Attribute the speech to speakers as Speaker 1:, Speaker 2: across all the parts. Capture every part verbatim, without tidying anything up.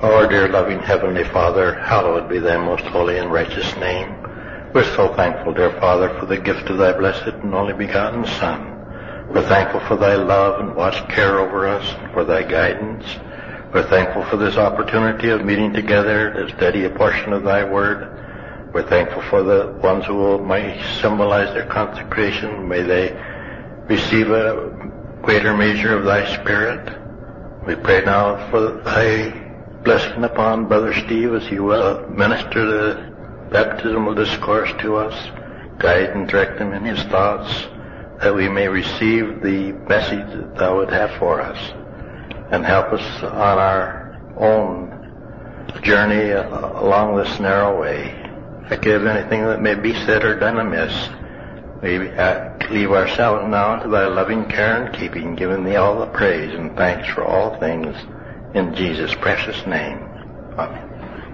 Speaker 1: Our dear loving Heavenly Father, hallowed be thy most holy and righteous name. We're so thankful, dear Father, for the gift of thy blessed and only begotten Son. We're thankful for thy love and watched care over us and for thy guidance. We're thankful for this opportunity of meeting together to study a portion of thy word. We're thankful for the ones who will, may symbolize their consecration. May they receive a greater measure of thy Spirit. We pray now for thy blessing upon Brother Steve as he will minister the baptismal discourse to us. Guide and direct him in his thoughts, that we may receive the message that thou would have for us, and help us on our own journey along this narrow way. Forgive anything that may be said or done amiss. We leave ourselves now to thy loving care and keeping, giving thee all the praise and thanks for all things in Jesus' precious name. Amen.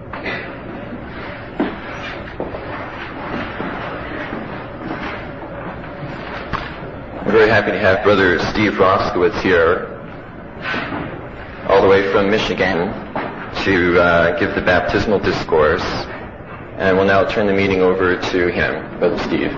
Speaker 2: We're very happy to have Brother Steve Roskowitz here, all the way from Michigan, to uh, give the baptismal discourse. And we'll now turn the meeting over to him. Brother Steve.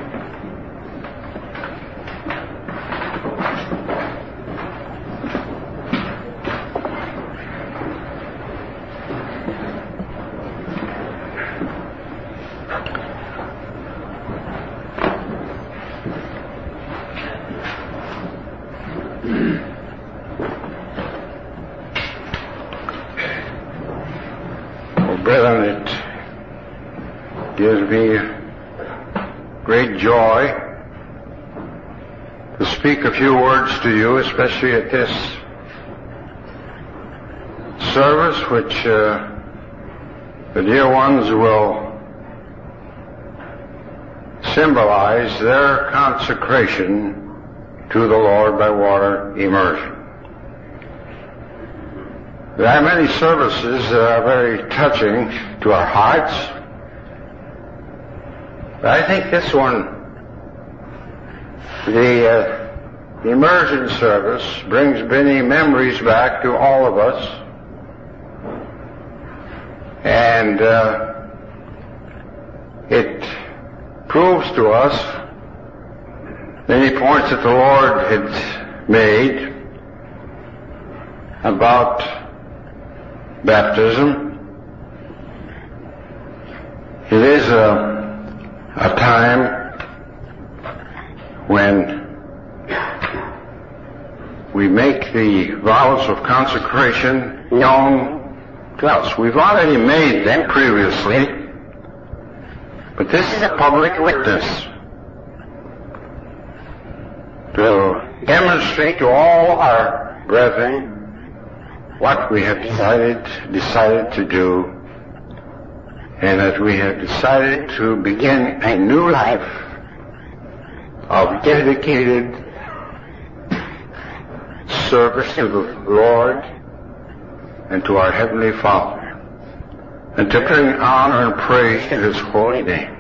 Speaker 3: Brethren, it gives me great joy to speak a few words to you, especially at this service, which uh, the dear ones will symbolize their consecration to the Lord by water immersion. There are many services that are very touching to our hearts, but I think this one, the uh, immersion service, brings many memories back to all of us, and uh, it proves to us many points that the Lord had made about baptism. It is a, a time when we make the vows of consecration known to us. We've already made them previously, but this is a public witness to demonstrate to all our brethren what we have decided decided to do, and that we have decided to begin a new life of dedicated service to the Lord and to our Heavenly Father, and to bring honor and praise to His holy name.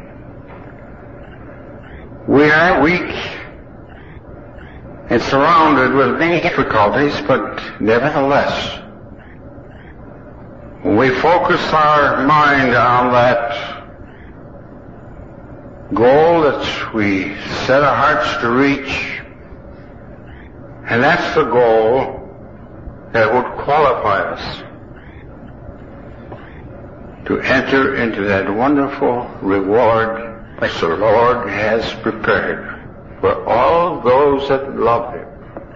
Speaker 3: We are weak and surrounded with many difficulties, but nevertheless, when we focus our mind on that goal that we set our hearts to reach, and that's the goal that would qualify us to enter into that wonderful reward which the Lord has prepared for all those that love Him.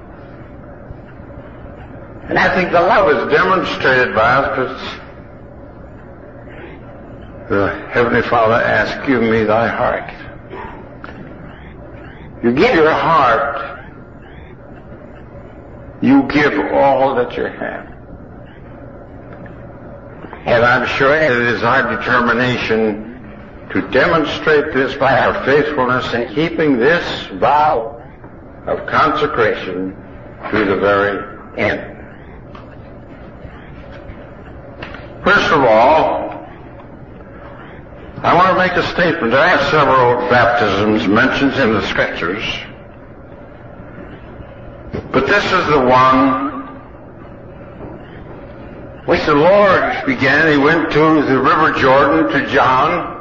Speaker 3: And I think the love is demonstrated by us because the Heavenly Father asks, give me thy heart. You give your heart, you give all that you have. And I'm sure it is our determination to demonstrate this by our faithfulness in keeping this vow of consecration to the very end. First of all, I want to make a statement. I have several baptisms mentioned in the Scriptures, but this is the one which the Lord began. He went to the River Jordan to John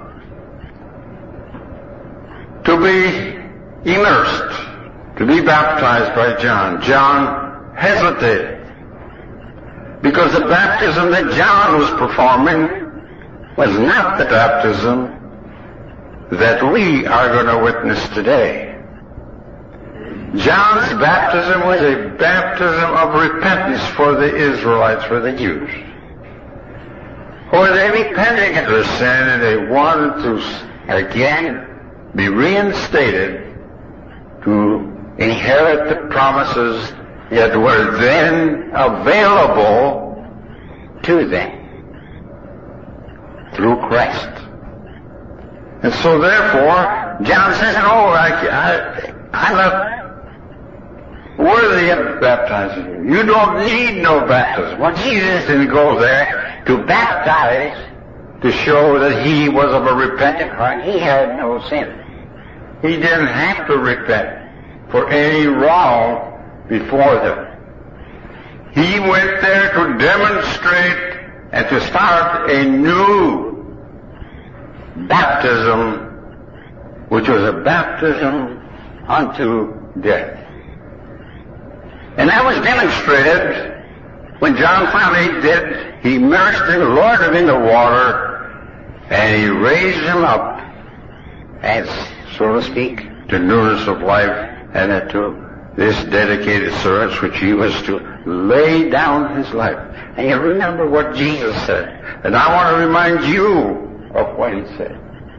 Speaker 3: to be immersed, to be baptized by John. John hesitated because the baptism that John was performing was not the baptism that we are going to witness today. John's baptism was a baptism of repentance for the Israelites, for the Jews. For they repented of their sin and they wanted to again be reinstated to inherit the promises that were then available to them through Christ. And so therefore, John says, oh, I, I, I'm not worthy of baptizing you. You don't need no baptism. Well, Jesus didn't go there to baptize to show that he was of a repentant heart. He had no sin. He didn't have to repent for any wrong before them. He went there to demonstrate and to start a new baptism, which was a baptism unto death. And that was demonstrated when John finally did. He immersed him, lowered him in the water, and he raised him up as, so to speak, to newness of life, and to this dedicated service which he was to lay down his life. And you remember what Jesus said. And I want to remind you of what he said.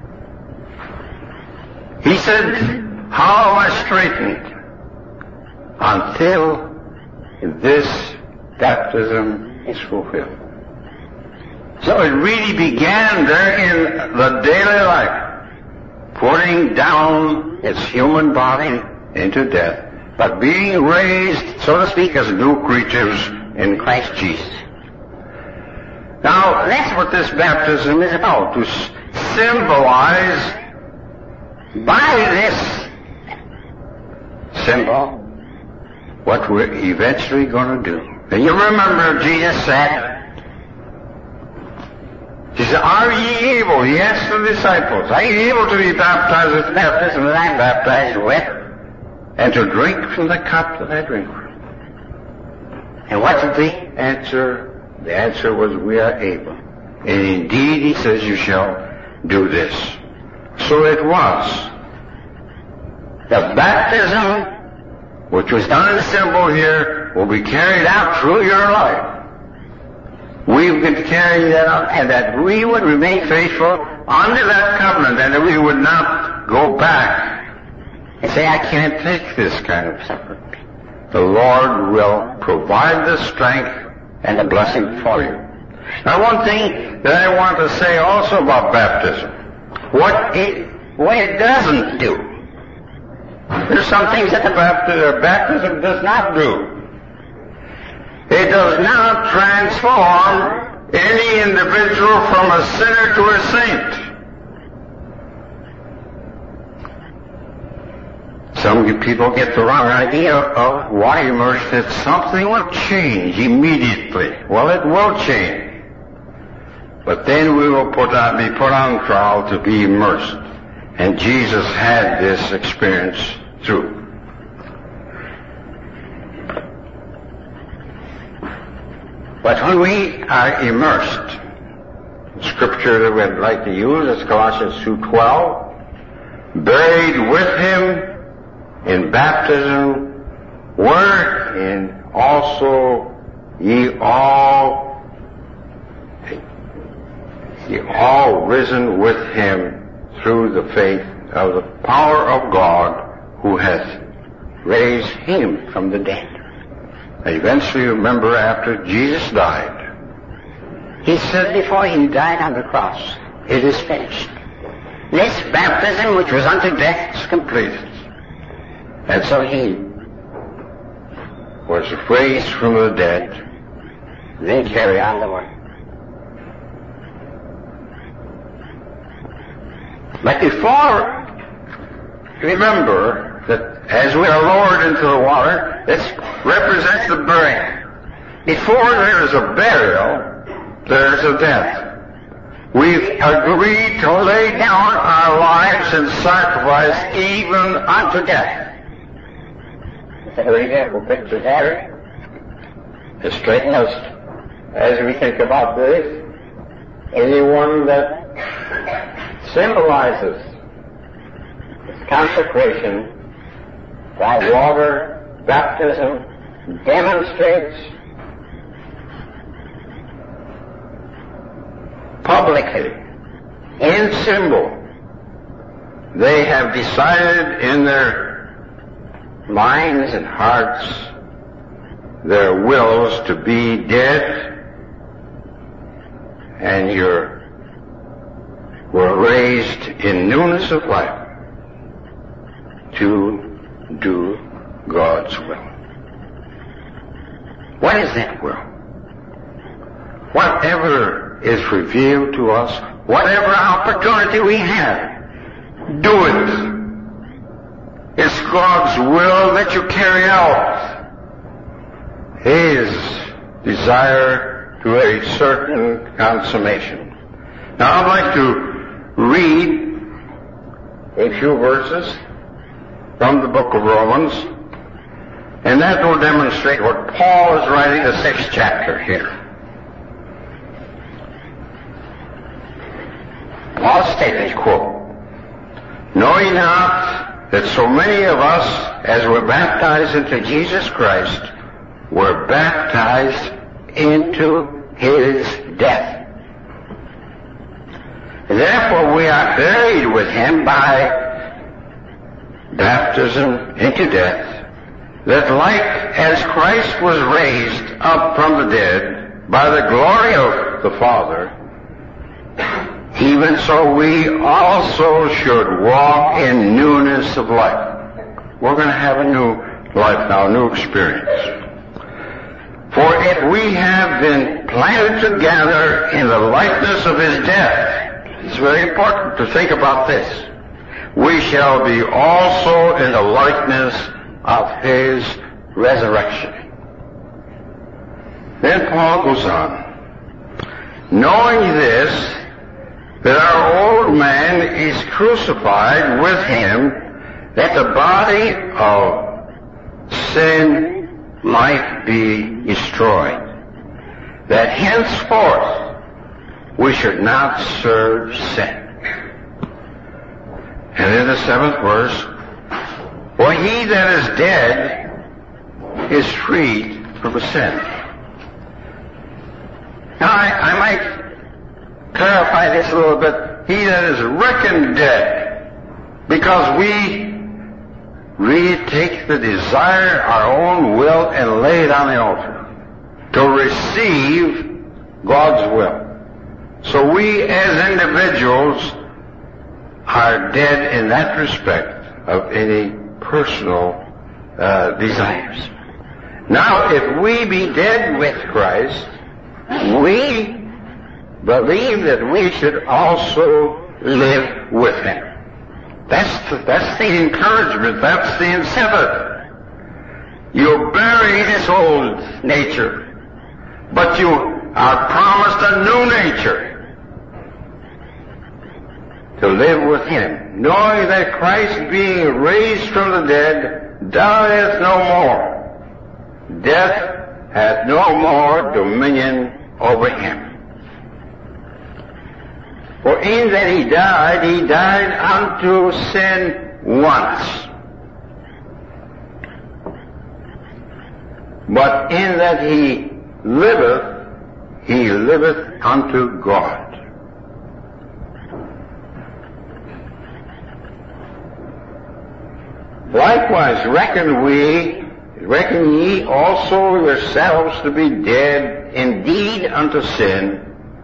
Speaker 3: He said, how am I straightened? Until this baptism is fulfilled. So it really began there in the daily life, putting down its human body into death, but being raised, so to speak, as new creatures in Christ Jesus. Now, that's what this baptism is about, to symbolize by this symbol what we're eventually going to do. And you remember Jesus said, he said, are ye able, he asked the disciples, are ye able to be baptized with the baptism that I'm baptized with, and to drink from the cup that I drink from? And what's the answer? The answer was, we are able. And indeed, he says, you shall do this. So it was. The baptism, which was done in the symbol here, will be carried out through your life. We've been carrying that out, and that we would remain faithful under that covenant, and that we would not go back and say, I can't take this kind of suffering. The Lord will provide the strength and the blessing for you. Now, one thing that I want to say also about baptism, what it, what it doesn't do. There's some things that the baptism, baptism does not do. It does not transform any individual from a sinner to a saint. Some people get the wrong idea of water immersion, that something will change immediately. Well, it will change. But then we will put on, be put on trial to be immersed. And Jesus had this experience too. But when we are immersed, the scripture that we'd like to use is Colossians two twelve, buried with him in baptism, wherein also ye all, ye all risen with him through the faith of the power of God, who hath raised him from the dead. Eventually, remember, after Jesus died, he said before he died on the cross, it is finished. This baptism which was unto death is completed. And so he was raised from the dead. They carry on the work. But before, remember that as we are lowered into the water, this represents the burial. Before there is a burial, there's a death. We've agreed to lay down our lives in sacrifice even unto death.
Speaker 4: Very careful picture there. To straighten us as we think about this, anyone that symbolizes its consecration by water baptism demonstrates publicly, in symbol, they have decided in their minds and hearts, their wills to be dead, and you're were raised in newness of life to do God's will. What is that will? Whatever is revealed to us, whatever opportunity we have, do it. It's God's will that you carry out His desire to a certain consummation. Now I'd like to read a few verses from the book of Romans, and that will demonstrate what Paul is writing the sixth chapter here. Paul stated, quote, "Know ye not that so many of us as were baptized into Jesus Christ were baptized into His death? Therefore we are buried with Him by baptism into death, that like as Christ was raised up from the dead by the glory of the Father, even so we also should walk in newness of life." We're going to have a new life now, a new experience. "For if we have been planted together in the likeness of His death," it's very important to think about this, "we shall be also in the likeness of His resurrection." Then Paul goes on, "Knowing this, that our old man is crucified with Him, that the body of sin might be destroyed, that henceforth we should not serve sin." And in the seventh verse, "For he that is dead is freed from sin." Now I, I might clarify this a little bit. He that is reckoned dead, because we really take the desire, our own will, and lay it on the altar to receive God's will. So we as individuals are dead in that respect of any personal uh, desires. Now, if we be dead with Christ, we believe that we should also live with Him. That's the, that's the encouragement, that's the incentive. You bury this old nature, but you are promised a new nature to live with Him, knowing that Christ, being raised from the dead, dieth no more. Death hath no more dominion over Him. For in that He died, He died unto sin once. But in that He liveth, He liveth unto God. Likewise reckon we, reckon ye also yourselves to be dead indeed unto sin,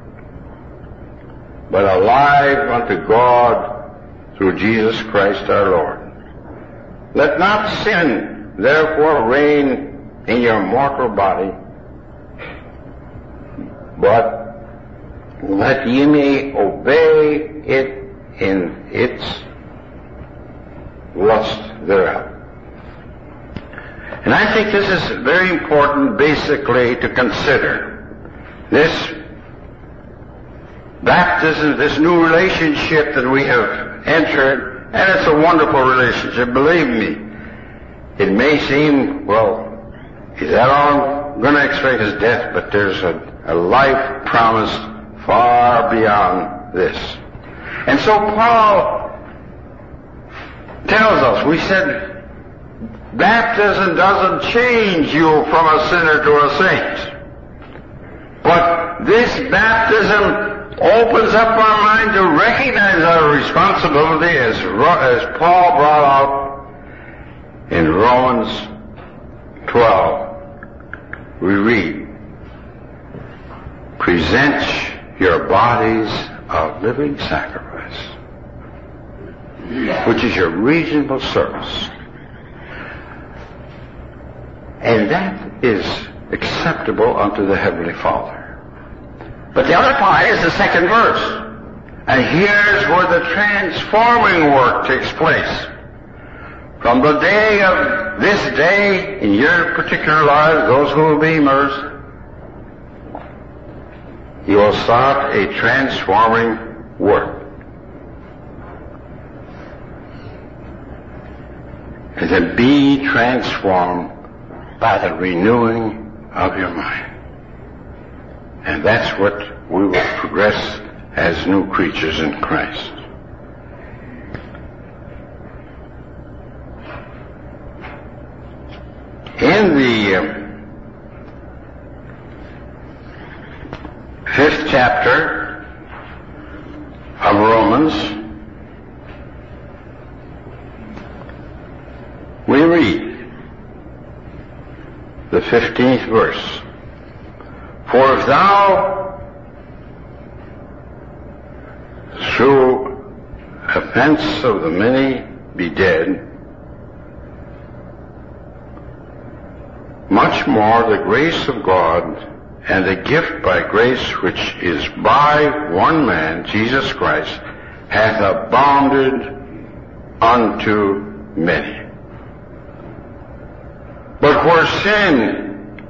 Speaker 4: but alive unto God through Jesus Christ our Lord. Let not sin therefore reign in your mortal body, but that ye may obey it in its lust thereof. And I think this is very important basically to consider. This baptism, this new relationship that we have entered, and it's a wonderful relationship, believe me. It may seem, well, is that all I'm going to expect is death, but there's a, a life promised far beyond this. And so Paul tells us, we said, baptism doesn't change you from a sinner to a saint. But this baptism opens up our mind to recognize our responsibility, as, as Paul brought out in Romans twelve. We read, present your bodies a living sacrifice, which is your reasonable service. And that is acceptable unto the Heavenly Father. But the other part is the second verse. And here's where the transforming work takes place. From the day of this day, in your particular lives, those who will be immersed, you will start a transforming work. And then be transformed by the renewing of your mind. And that's what we will progress as new creatures in Christ. In the uh, fifth chapter of Romans, we read the fifteenth verse. For if thou through offense of the many be dead, much more the grace of God and the gift by grace which is by one man, Jesus Christ, hath abounded unto many. But where sin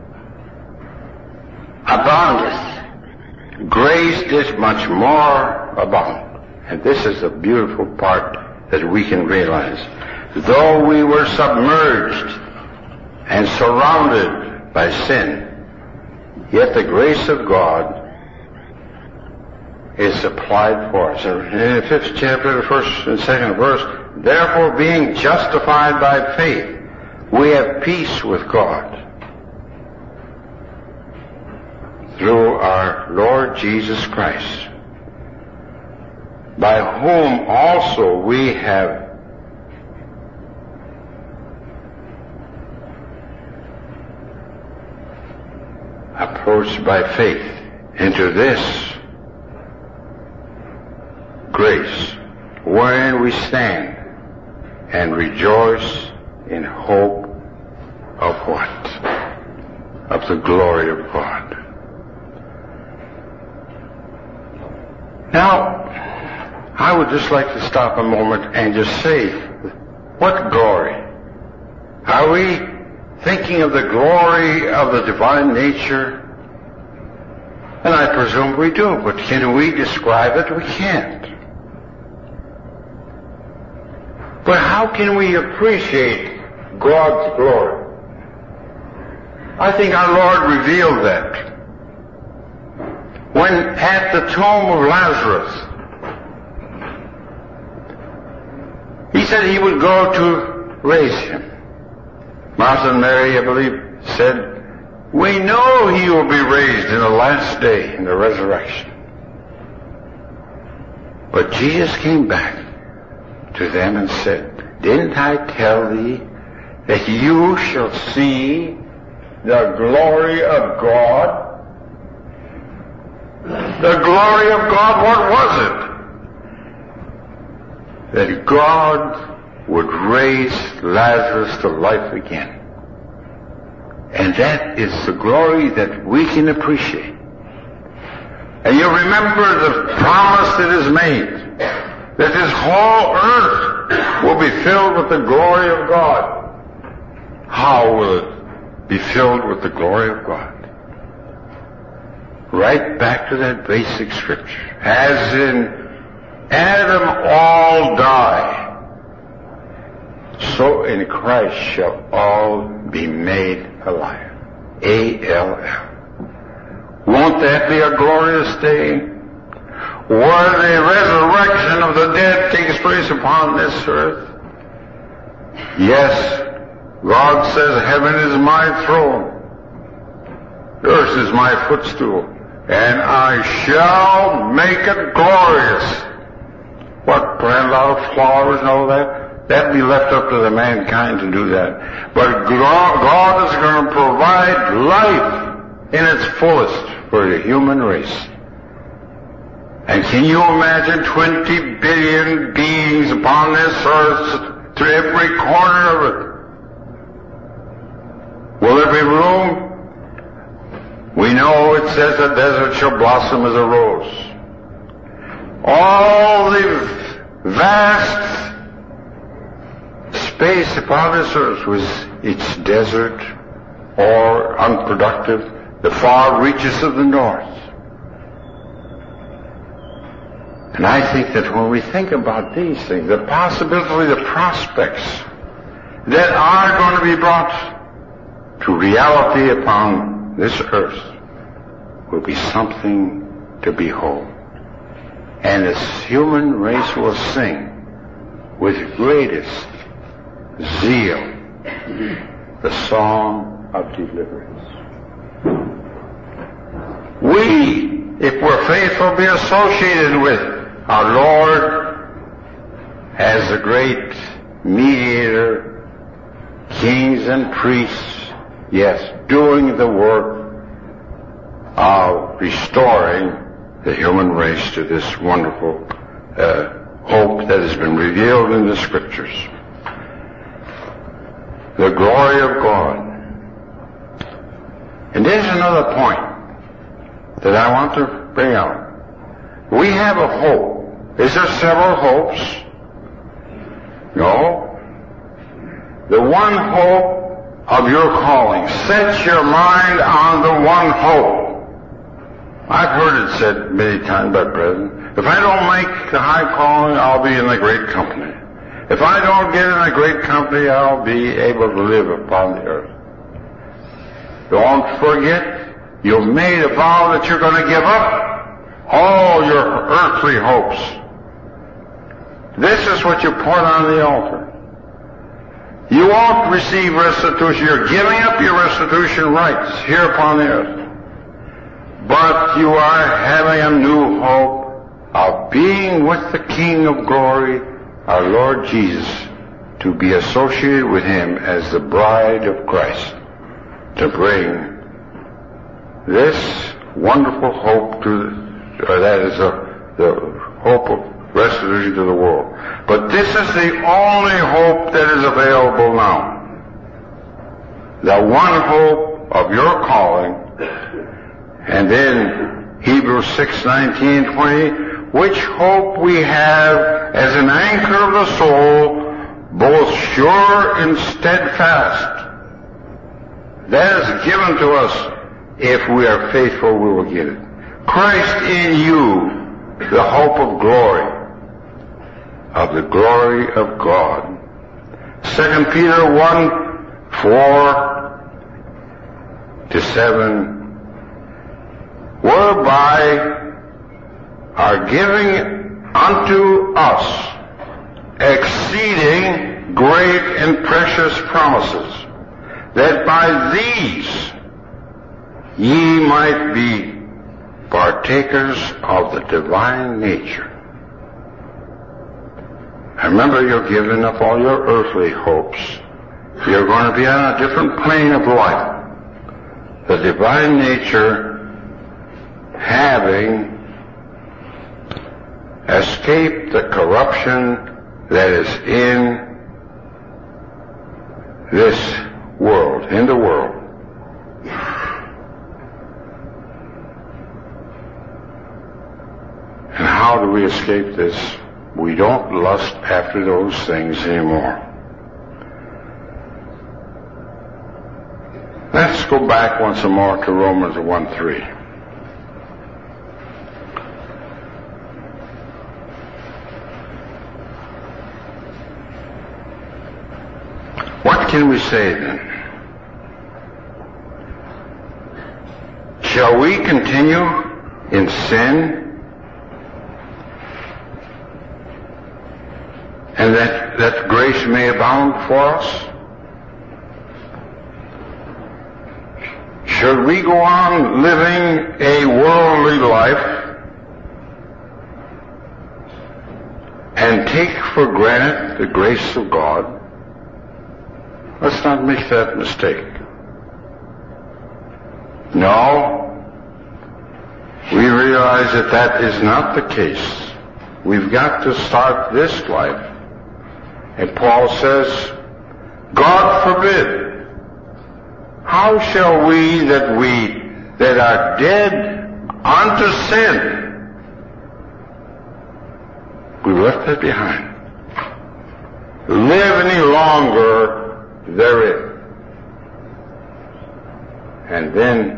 Speaker 4: aboundeth, grace did much more abound. And this is a beautiful part that we can realize. Though we were submerged and surrounded by sin, yet the grace of God is applied for us. In the fifth chapter, the first and second verse, therefore being justified by faith, we have peace with God through our Lord Jesus Christ, by whom also we have approached by faith into this grace, wherein we stand and rejoice in hope of what? Of the glory of God. Now, I would just like to stop a moment and just say, what glory? Are we thinking of the glory of the divine nature? And I presume we do, but can we describe it? We can't. But how can we appreciate God's glory? I think our Lord revealed that when at the tomb of Lazarus, he said he would go to raise him. Martha and Mary, I believe, said, we know he will be raised in the last day, in the resurrection. But Jesus came back to them and said, didn't I tell thee that you shall see the glory of God? The glory of God, what was it? That God would raise Lazarus to life again. And that is the glory that we can appreciate. And you remember the promise that is made, that this whole earth will be filled with the glory of God. How will it be filled with the glory of God?
Speaker 3: right back to that basic scripture. As in Adam all die, so in Christ shall all be made alive. A L L. Won't that be a glorious day? Where the resurrection of the dead takes place upon this earth? Yes, God says heaven is my throne, earth is my footstool, and I shall make it glorious. What, plant a lot of flowers and all that? That'd be left up to the mankind to do that. But God is going to provide life in its fullest for the human race. And can you imagine twenty billion beings upon this earth to every corner of it? Will there be room? We know it says the desert shall blossom as a rose. All the vast space upon this earth was its desert or unproductive, the far reaches of the north. And I think that when we think about these things, the possibility, the prospects that are going to be brought to reality upon this earth will be something to behold. And this human race will sing with greatest zeal the song of deliverance. We, if we're faithful, be associated with our Lord as the great mediator, kings and priests, yes, doing the work of restoring the human race to this wonderful uh, hope that has been revealed in the Scriptures. The glory of God. And there's another point that I want to bring out. We have a hope. Is there several hopes? No. The one hope of your calling. Set your mind on the one hope. I've heard it said many times by brethren, if I don't make the high calling, I'll be in the great company. If I don't get in the great company, I'll be able to live upon the earth. Don't forget, you've made a vow that you're going to give up all your earthly hopes. This is what you put on the altar. You won't receive restitution. You're giving up your restitution rights here upon the earth. But you are having a new hope of being with the King of glory, our Lord Jesus, to be associated with Him as the bride of Christ, to bring this wonderful hope to, or that is a, the hope of restitution to the world. But this is the only hope that is available now. The one hope of your calling. And then Hebrews six, nineteen, twenty, which hope we have as an anchor of the soul, both sure and steadfast. That is given to us. If we are faithful, we will get it. Christ in you, the hope of glory, of the glory of God. Second Peter one, four to seven, whereby are giving unto us exceeding great and precious promises, that by these ye might be partakers of the divine nature. And remember, you're giving up all your earthly hopes. You're going to be on a different plane of life. The divine nature, having escaped the corruption that is in this world, in the world. And how do we escape this? We don't lust after those things anymore. Let's go back once more to Romans one three. can we say then? Shall we continue in sin? And that, that grace may abound for us? Should we go on living a worldly life and take for granted the grace of God? Let's not make that mistake. No, we realize that that is not the case. We've got to start this life. And Paul says, God forbid. How shall we that we that are dead unto sin, we left that behind, live any longer therein? And then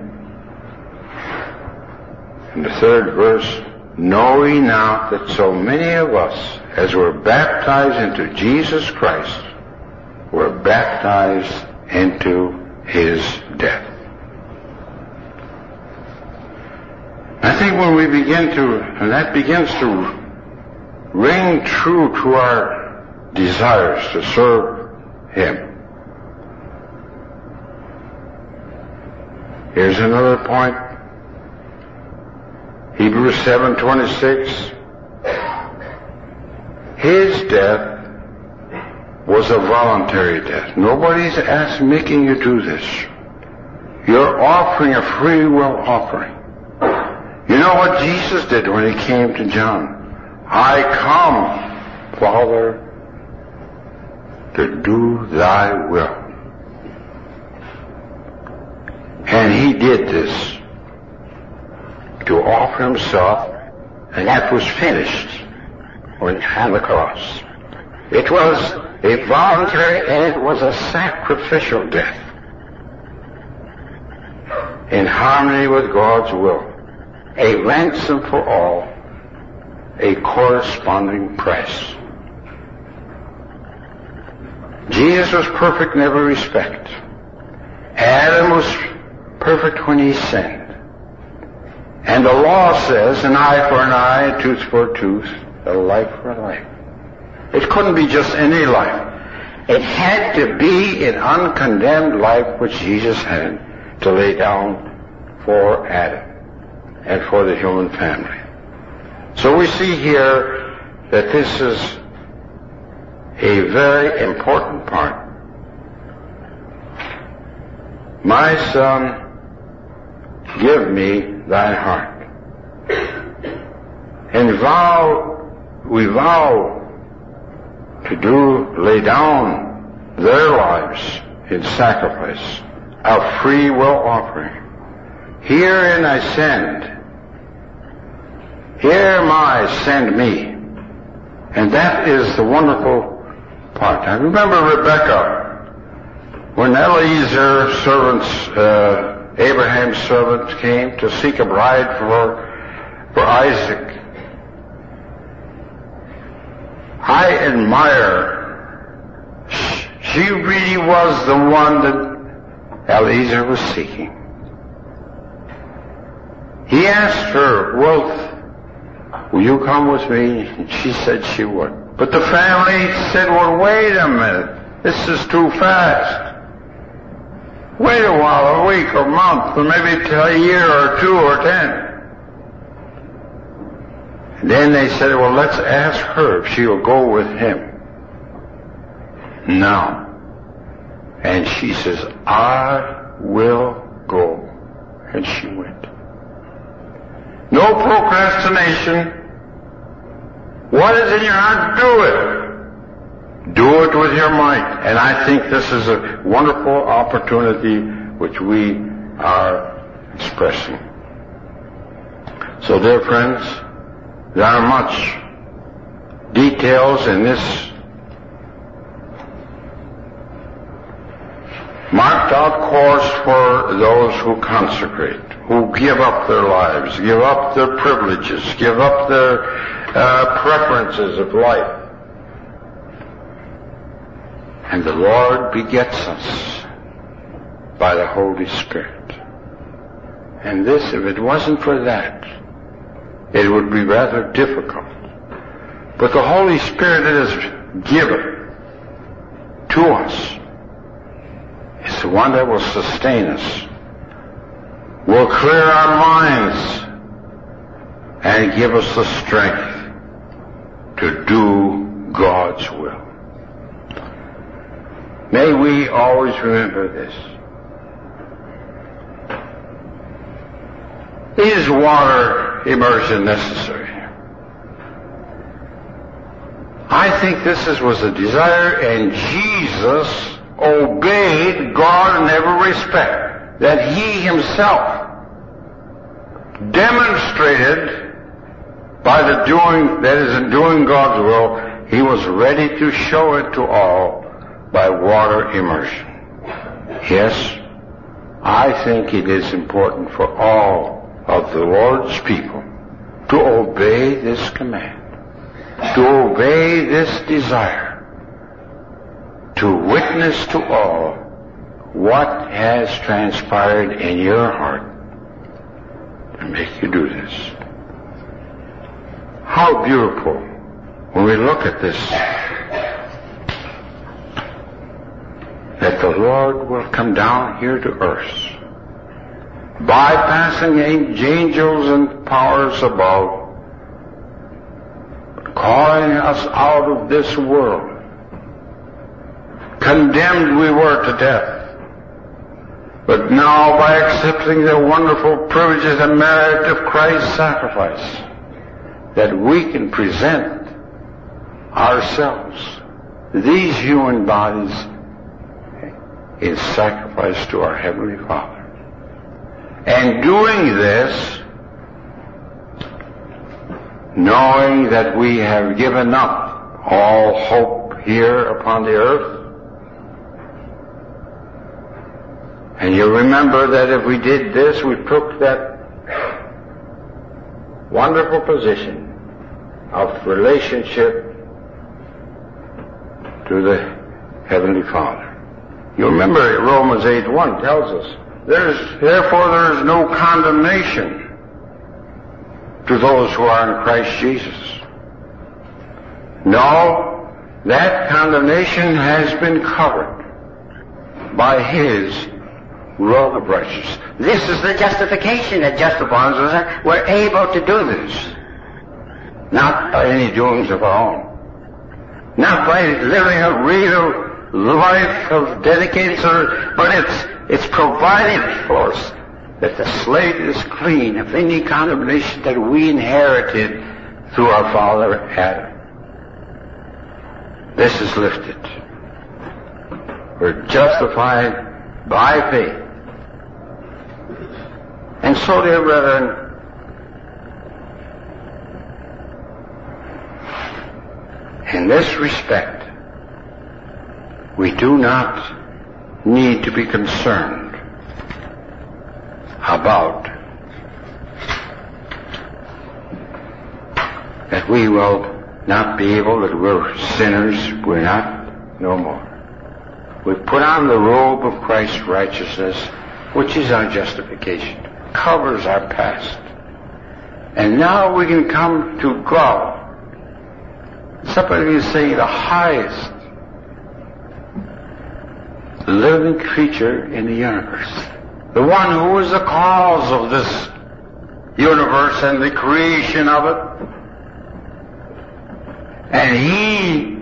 Speaker 3: in the third verse, know ye not that so many of us as were baptized into Jesus Christ were baptized into his death. I think when we begin to, and that begins to ring true to our desires to serve him. Here's another point. Hebrews seven twenty-six. His death was a voluntary death. Nobody's asked making you do this. You're offering a free will offering. You know what Jesus did when he came to John? I come, Father, to do thy will. And he did this to offer himself, and that was finished on the cross. It was a voluntary and it was a sacrificial death in harmony with God's will. A ransom for all, a corresponding price. Jesus was perfect in every respect. Adam was perfect when he sinned. And the law says an eye for an eye, a tooth for a tooth, a life for a life. It couldn't be just any life. It had to be an uncondemned life which Jesus had to lay down for Adam and for the human family. So we see here that this is a very important part. My son, give me thy heart. And vow, we vow to do, lay down their lives in sacrifice, a free will offering. Herein I send. Here am I, send me. And that is the wonderful part. I remember Rebekah, when Eliezer, servants, uh, Abraham's servant, came to seek a bride for, for Isaac. I admire. She really was the one that Eliezer was seeking. He asked her, well, will you come with me? And she said she would. But the family said, well, wait a minute. This is too fast. Wait a while, a week or a month, or maybe a year or two or ten. And then they said, well, let's ask her if she'll go with him. No. And she says, I will go. And she went. No procrastination. What is in your heart? Do it. Do it with your might. And I think this is a wonderful opportunity which we are expressing. So, dear friends, there are much details in this marked out course for those who consecrate, who give up their lives, give up their privileges, give up their uh, preferences of life. And the Lord begets us by the Holy Spirit. And this, if it wasn't for that, it would be rather difficult. But the Holy Spirit that is given to us is the one that will sustain us, will clear our minds, and give us the strength to do God's will. May we always remember this. Is water immersion necessary? I think this is, was a desire, and Jesus obeyed God in every respect, that he himself demonstrated by the doing, that is, in doing God's will, he was ready to show it to all by water immersion. Yes, I think it is important for all of the Lord's people to obey this command, to obey this desire, to witness to all what has transpired in your heart to make you do this. How beautiful when we look at this, that the Lord will come down here to earth, bypassing angels and powers above, calling us out of this world. Condemned we were to death, but now by accepting the wonderful privileges and merit of Christ's sacrifice, that we can present ourselves, these human bodies, in sacrifice to our Heavenly Father. And doing this, knowing that we have given up all hope here upon the earth. And you remember that if we did this, we took that wonderful position of relationship to the Heavenly Father. You remember Romans eight one tells us, There's, therefore there is no condemnation to those who are in Christ Jesus. No, that condemnation has been covered by his robe of righteousness. This is the justification that justifies us. We're able to do this. Not by any doings of our own. Not by living a real life of dedicated service, but it's It's provided for us that the slate is clean of any condemnation that we inherited through our father Adam. This is lifted. We're justified by faith. And so, dear brethren, in this respect, we do not need to be concerned about that we will not be able, that we're sinners. We're not, no more. We've put on the robe of Christ's righteousness, which is our justification, covers our past. And now we can come to God. Somebody is saying the highest living creature in the universe. The one who is the cause of this universe and the creation of it. And he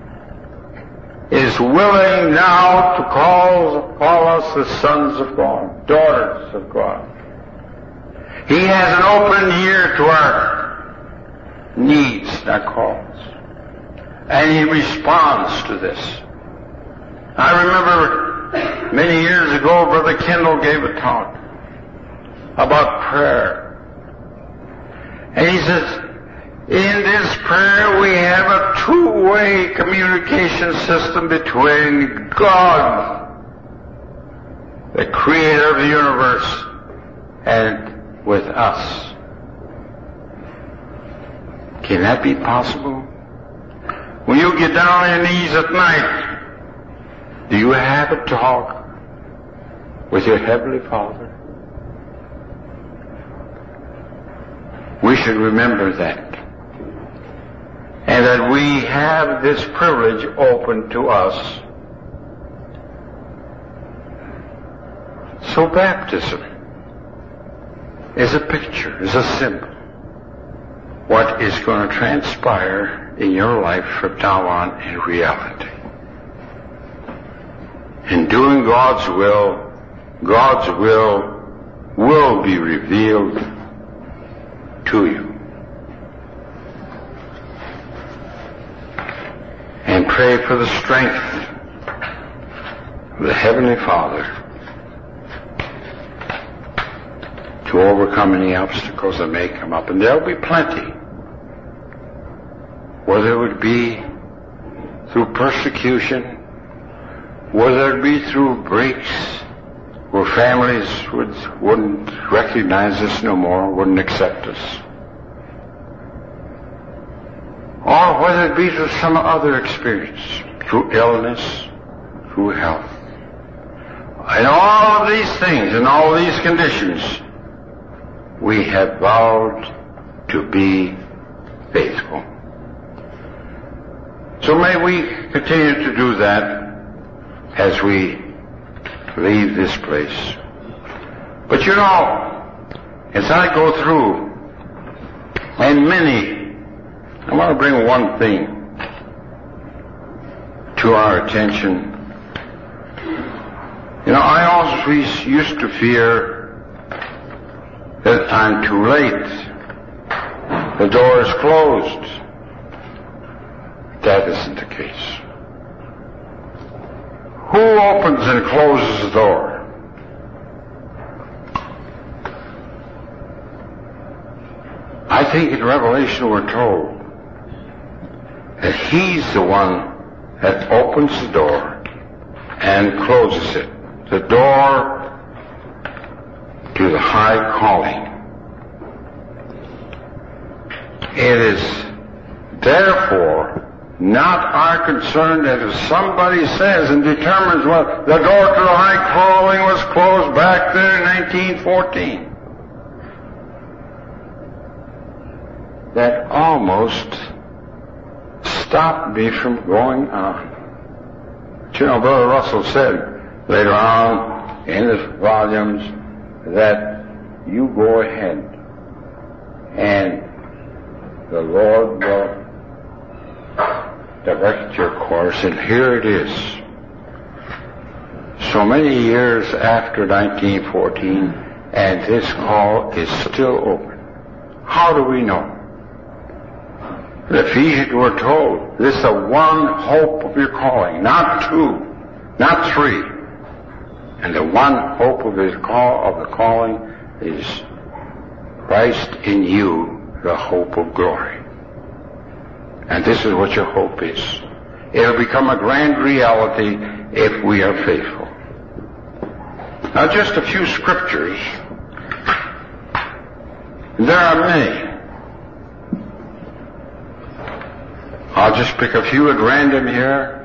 Speaker 3: is willing now to call, call us the sons of God, daughters of God. He has an open ear to our needs, our calls. And he responds to this. I remember many years ago, Brother Kendall gave a talk about prayer. And he says, in this prayer we have a two-way communication system between God, the creator of the universe, and with us. Can that be possible? When you get down on your knees at night Do you have a talk with your Heavenly Father? We should remember that. And that we have this privilege open to us. So baptism is a picture, is a symbol. What is going to transpire in your life from now on in reality. In doing God's will, God's will will be revealed to you. And pray for the strength of the Heavenly Father to overcome any obstacles that may come up. And there'll be plenty. Whether it would be through persecution, whether it be through breaks where families would, wouldn't recognize us no more, wouldn't accept us. Or whether it be through some other experience, through illness, through health. In all of these things, in all of these conditions, we have vowed to be faithful. So may we continue to do that as we leave this place. But you know, as I go through, and many, I want to bring one thing to our attention. You know, I always used to fear that I'm too late. The door is closed. That isn't the case. Who opens and closes the door? I think in Revelation we're told that He's the one that opens the door and closes it. The door to the high calling. It is therefore not our concern that if somebody says and determines what the door to the high calling was closed back there in nineteen fourteen. That almost stopped me from going on. But you know, Brother Russell said later on in his volumes that you go ahead and the Lord will direct your course, and here it is. So many years after nineteen fourteen, and this call is still open. How do we know? If he were told, this is the one hope of your calling, not two, not three. And the one hope of his call of the calling is Christ in you, the hope of glory. And this is what your hope is. It'll become a grand reality if we are faithful. Now just a few scriptures. There are many. I'll just pick a few at random here.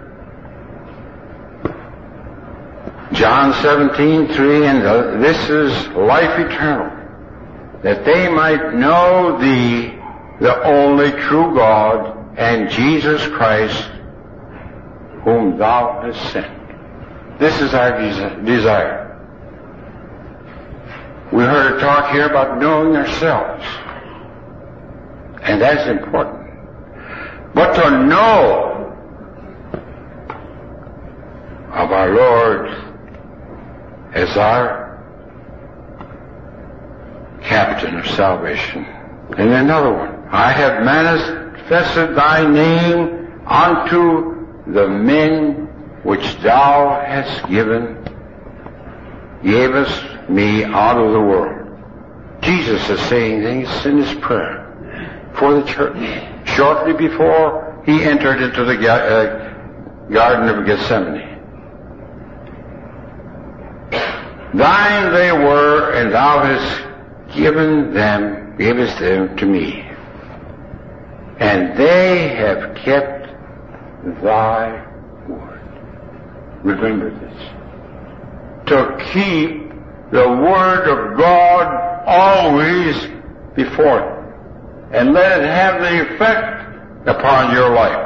Speaker 3: John seventeen three, and the, this is life eternal, that they might know Thee, the only true God, and Jesus Christ, whom Thou hast sent. This is our des- desire. We heard a talk here about knowing ourselves, and that's important. But to know of our Lord as our captain of salvation. And another one, I have manifested Thy name unto the men which Thou hast given, gavest me out of the world. Jesus is saying things in His prayer for the church. Shortly before He entered into the ga- uh, Garden of Gethsemane. Thine they were, and Thou hast given them, gavest them to me. And they have kept Thy word. remember this, to keep the Word of God always before you, and let it have the effect upon your life.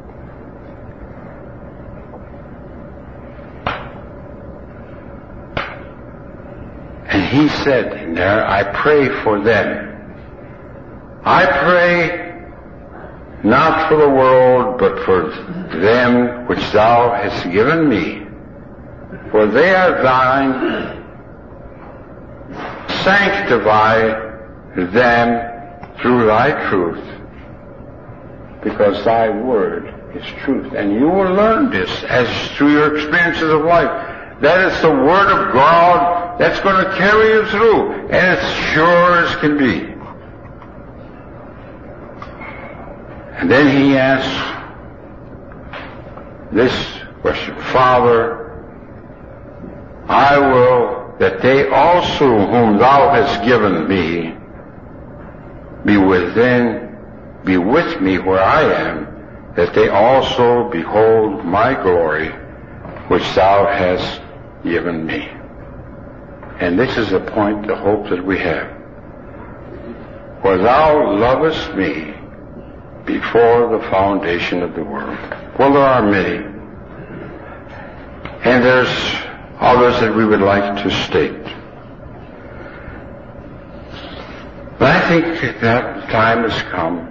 Speaker 3: And he said in there, I pray for them. I pray not for the world, but for them which thou hast given me. For they are thine. Sanctify them through thy truth, because thy word is truth. And you will learn this as through your experiences of life. That is the Word of God that's going to carry you through, and it's sure as can be. And then he asks this question, Father, I will that they also whom thou hast given me be within, be with me where I am, that they also behold my glory, which thou hast given me. And this is the point, the hope that we have. For thou lovest me before the foundation of the world. Well, there are many. And there's others that we would like to state. But I think that time has come.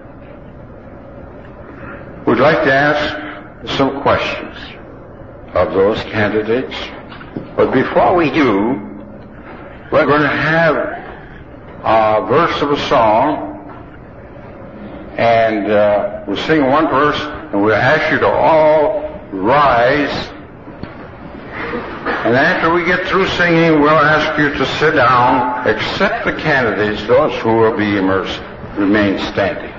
Speaker 3: We'd like to ask some questions of those candidates. But before we do, we're going to have a verse of a song, and uh, we'll sing one verse, and we'll ask you to all rise. And after we get through singing, we'll ask you to sit down, except the candidates, those who will be immersed, remain standing.